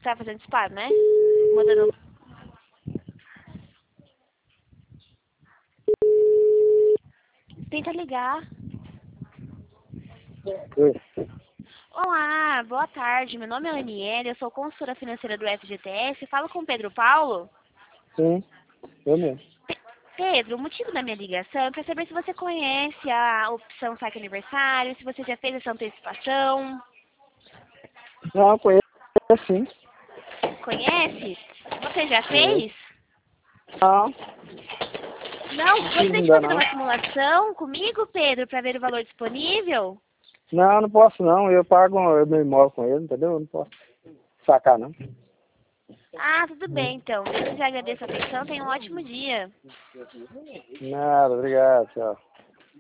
Tá fazendo disparo, né? Mandando... Tenta ligar. Oi. Olá, boa tarde. Meu nome é Aniele, eu sou consultora financeira do FGTS. Falo com o Pedro Paulo. Sim, eu mesmo. Pedro, o motivo da minha ligação é para saber se você conhece a opção Saque Aniversário, se você já fez essa antecipação. Não, conheço sim. Conhece? Você já Conheço. fez? Não, Não? fiz Gostaria de ainda fazer não. uma simulação comigo, Pedro, para ver o valor disponível? Não, não posso não. Eu pago, eu me moro com ele, entendeu? Eu não posso sacar não. Ah, tudo bem, então. Eu já agradeço a atenção. Tenha um ótimo dia. Nada, obrigado, tchau.